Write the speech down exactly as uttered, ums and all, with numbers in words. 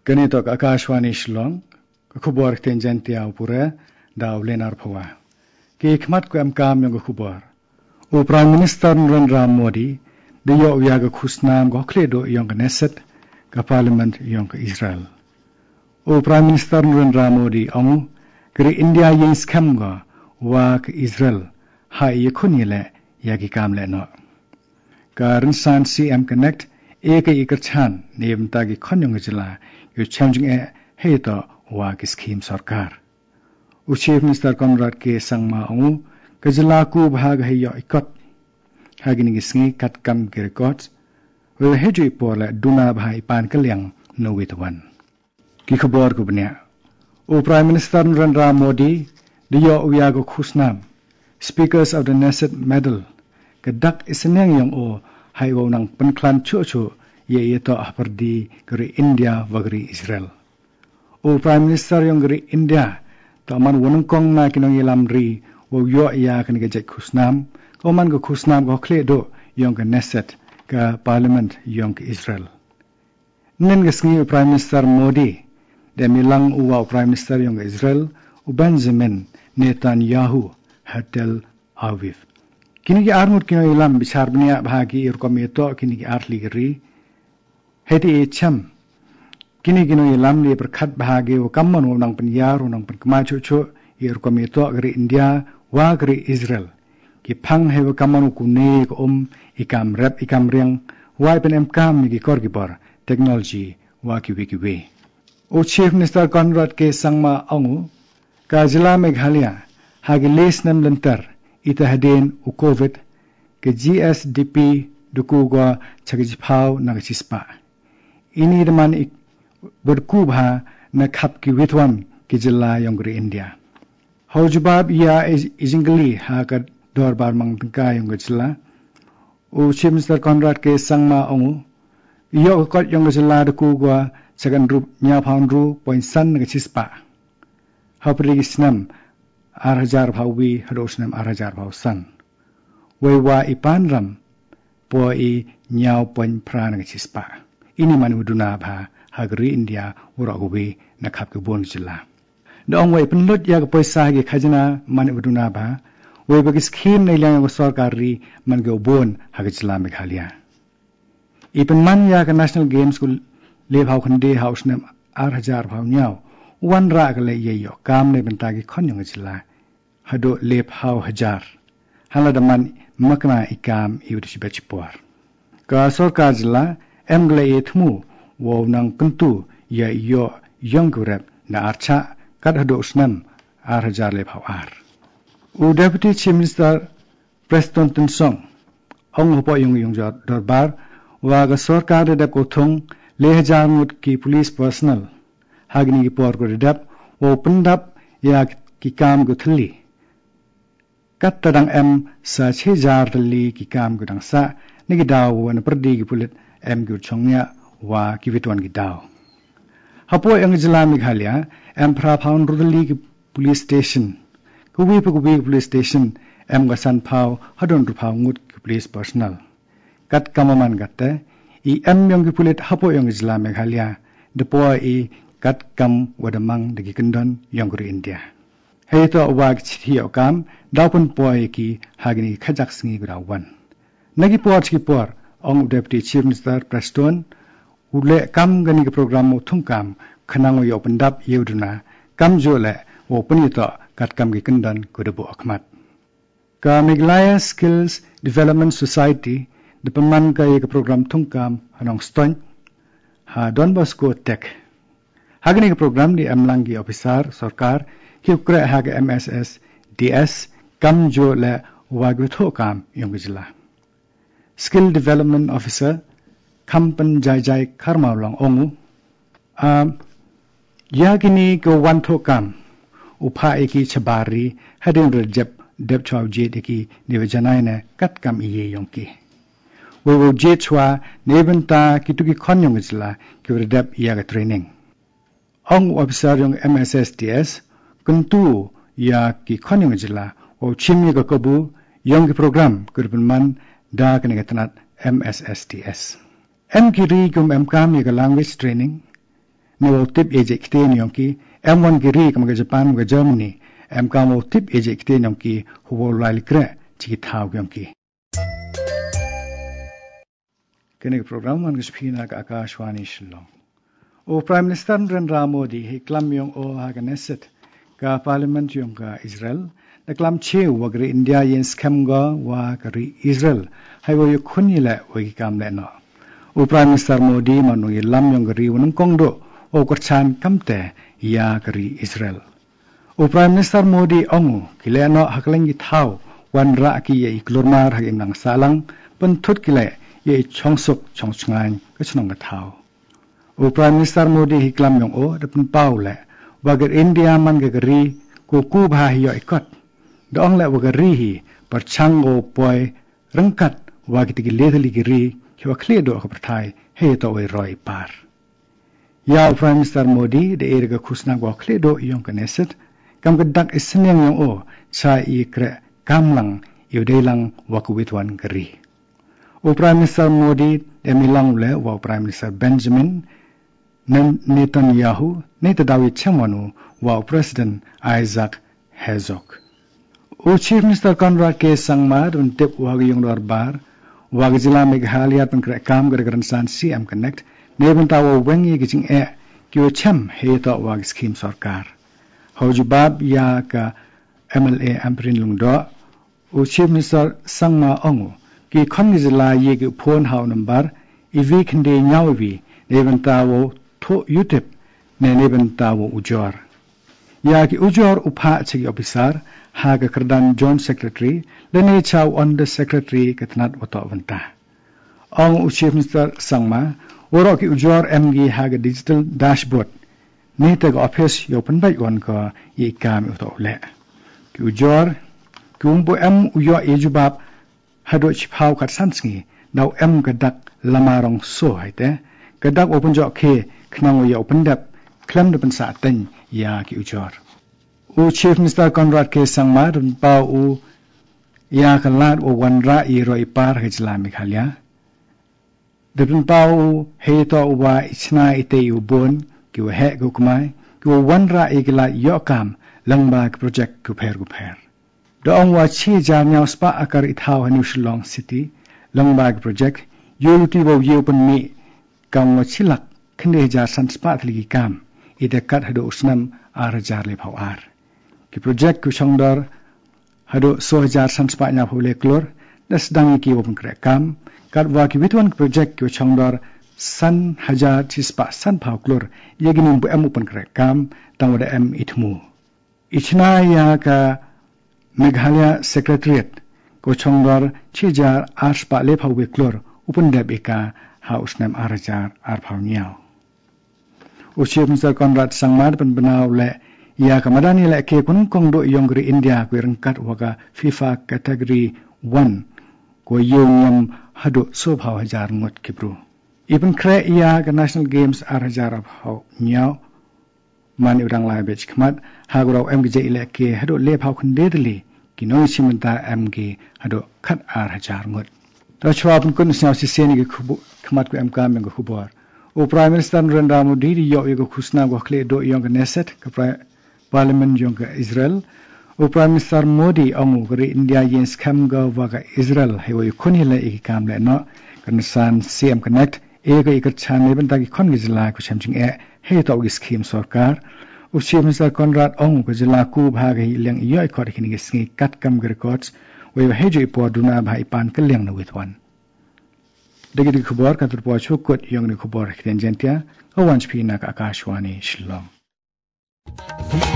Ganito ka Akashwani Shillong, kakubor tenjantia upure, daw lenar pawa. Ki ikmat ko am kam yung kakubor. O Prime Minister Narendra Modi, diyo uyaga kusnam ko kledo yung Knesset, ka Parliament yung Israel. O Prime Minister Narendra Modi, ang kiri India yung skam ko, wa ka Israel, ha iya kunyele, yagi kamle no. Ka rinsan C M Connect, eke ikarchan, neben tagi konyong jila, yu changing e heito wa ki scheme sarkar. O Chief Minister Conrad K. Sangma ang kajila ku bahag heyo ikot. Hagini gisngi kat kam ki records, we heju ipole duna bahai pan kalyang no witawan. Ki khabor ko bnya. O Prime Minister Narendra Modi, diyo uyago khusnam, Speakers of the Knesset Medal, kadak isenyang yang o haiwo nang penklan chu-chu ye ito aperdi geri India wagri Israel. O Prime Minister yang geri India, taman wonongkong na kinong ilamri wo yo iya kan gejek khusnam, koman ko khusnam ko kledo yang ke Knesset ka Parliament yang ke Israel. Nen gesngi Prime Minister Modi, de milang uwa Prime Minister yang ke Israel, u Benjamin Netanyahu Hatel Aviv. Kini ki armut kino ilam bichar bnia bahagi irkom ito kini ki arli geri. Heti echam. Kini kino ilam li berkat bahagi o kamman o nang penyar o nang penkemacu-cu irkom ito geri India wa geri Israel. Ki pang hewa kamman o kune ko om ikam rep ikam riang wa pen emkam ki kor gibor teknologi wa ki wiki we. O Chief Minister Conrad K. Sangma angu ka jila Meghalaya hagi les nem lentar ita hadin u COVID ke G S D P dukuga chagijpau nagasispa. Ini deman ik berkubha na khap ki witwan ki jilla yongri India. Haujubab ya izingli ha ka dorbar mang tengka yong jilla. U Chief Minister Conrad K. Sangma ongu iyo kot yong jilla dukuga chagan rup nya pound point san nagasispa. Hapri gisnam ar hajar bhawi hadosnam ar hajar bhaw san. Wewa ipanram po i nyau poin prana chispa. Ini manu duna bha hagri India uragubi nakap ke bon jilla. Dong we penlut ya poisa gi khajna manu duna bha we bagi scheme nei lang sarkari man ge bon hagjila Meghalaya. Ipen man ya ka National Games ku le bhaw khande hausnam ar hajar bhaw nyau wan ra gale ye yo kam ne bentagi khonyong jilla. Hado lep hau hajar. Haladaman makna ikam iudish bechipor. Ka sarkar jilla emgle ethmu wo nang pentu ya yo yongurep na archa kat hado usnam ar hajar lep hau ar. U Deputy Chief Minister Preston Tinsong ong hopo yung yung dorbar wa ga sarkar de kothong le hajar mut ki police personnel hagni ki por ko dap wo pendap ya ki kam go thli. Kat tadang em sa chejar li ki kam gudang sa nigi daw wan perdi ki pulit em gur chongnya wa ki witwan ki daw. Hapo ang jila Meghalaya em pra phaun rudli ki police station. Kuwi pa kuwi police station em ga san phau hadon ru phau ngut ki police personnel. Kat kamaman gatte i em yong ki pulit hapo ang jila Meghalaya depo i kat kam wadamang degi kendon yong guri India. Heito wag chithio kam dapun poi ki hagini khajak singi grawan. Nagi por chi por ong Deputy Chief Minister Preston ule kam gani ki program mo thung kam khanango yo pendap yeuduna kam jole wo punito kat kam ki kendan kudebu akmat. Ka Meghalaya Skills Development Society de peman ka ye program thung kam hanong ston ha Don Bosco Tech. Hagini ki program di amlangi officer sarkar Hikre hage M S S D S kam jo le wagwitho kam yung jila. Skill Development Officer kampan jai jai karma lang ongu. Um, yagini ko wantho kam upha eki chabari hadin rejep dep chaw jet eki nivajanai ne kat kam iye yongki. We will jet chwa nebenta kituki kon yung jila ki redep yaga training. Ong officer yung M S S D S kuntu ya ki khonyong jila o chimmi ka kabu yong ki program kurban man da kane gatanat M S S T S M ki ri kum em kam ye language training no tip ejek kten yongki M one giri kam ga Japan ga Germany em ka mo tip ejek kten yongki hubo lail kre chi thau yongki kene program man gspina ka Akashwani Shillong o Prime Minister Narendra Modi he klam yong o ha Knesset ka Parliament yong ka Israel na klam cheu wa gri India yen scam ga wa kari Israel hai wo khuni la wa ki kam le no o Prime Minister Modi manu ye lam yong gri won kong do o kurchan kamte ya kari Israel o Prime Minister Modi ongu kile no haklang gi thau wan ra ki ye iklormar ha nang salang pen thut kile ye chongsuk chongchungan ka chnong ga thau o Prime Minister Modi hi klam yong o dapun paule wa gri India man ga gri ko ku bha hi yo ikot dong le wa gri hi par chango poi rangkat wa ki ti le thali gri ki wa khle do ka thai he to we roi par ya Prime Minister Modi de erga khusna go khle do yong Knesset kam ga dak isnyang yong o cha i kre kamlang yudelang wa ku witwan gri o Prime Minister Modi de milang le wa Prime Minister Benjamin Netanyahu netadawi chamwanu wa President Isaac Herzog o Chief Minister Conrad K. Sangma dun tip wa yung lor bar wa jila Meghalaya pen kre kam gar garan san C M Connect nebun tawo wengi gijing e kyo cham he to wa scheme sarkar hojubab ya ka M L A amprin lungdo o Chief Minister Sangma ongu ki khon jila ye ki phone haw number ivi khinde nyawi nebun tawo to YouTube ne nebun tawo ujor ya ki ujor upha chigi officer ha ga kardan John Secretary lene chaw on the Secretary katnat wato vanta ong u Chief Minister Sangma woro ki ujor mgi ha ga digital dashboard ne tag office yo pan bai on ko ye kam uto le ki ujor kumbo am uyo ejubab hado chiphaw khat sansngi naw am gadak lamarong so haite gadak open jo ke knang yo open dap klam de pensa tan ya ki ujor u Chief Minister Conrad K. Sangma dun pa u ya kalat o wanra i roi par hijla Meghalaya dun pa u he to wa ichna ite u bon ki wa he go kumai ki wanra i gila yokam langba project ku pher gu pher do ong wa chi jar nyaw spa akar ithaw hanu Shillong City langba project yuti bo yu pen mi kam wa chilak khinde jar san spa thli kam ide kat hado usnam ar jar le phau ar ki project ku chongdor hado so jar san spa nya phule klor das dang ki open kre kam kat wa ki witwan project ku chongdor san hajar chispa san phau klor yegin bu am open kre kam tang wada am itmu ichna ya ka Meghalaya Secretariat ko chongdor chijar arspa le phau be klor open deb eka house nam arajar ar phau nyao o Chief Minister Conrad Sangma pen benaw le ya kamadani le ke kun kong do yongri India ko rangkat waga FIFA category one ko yonyam hado so phau hajar ngot kibru even kre ya ka National Games ar hajar phau nyao man urang lai bech khmat hagro M G le ke hado le phau khunde deli kinoi simanta M G hado khat ar hajar ngot to chwa pun kun syaw si seni ke khmat ko M K meng ko khubor o Prime Minister Narendra Modi di yo yo khusna go khle do yong Knesset ka Parliament yong ka Israel o Prime Minister Modi ong gri India yen scam go wa ka Israel he wo khoni le ik kam le no kan san C M Connect e ga ik chan le ban ta ki khon gi jila ku chamching e he to gi scheme sarkar o Chief Minister Conrad ong ko jila ku bha ga leng yo ik khot khini gi sngi kat kam records we he jo ipo duna bhai pan ka leng no with one degi di khubor ka tur po chukot yong ni khubor khden jentia awanch phi na ka Akashwani Shillong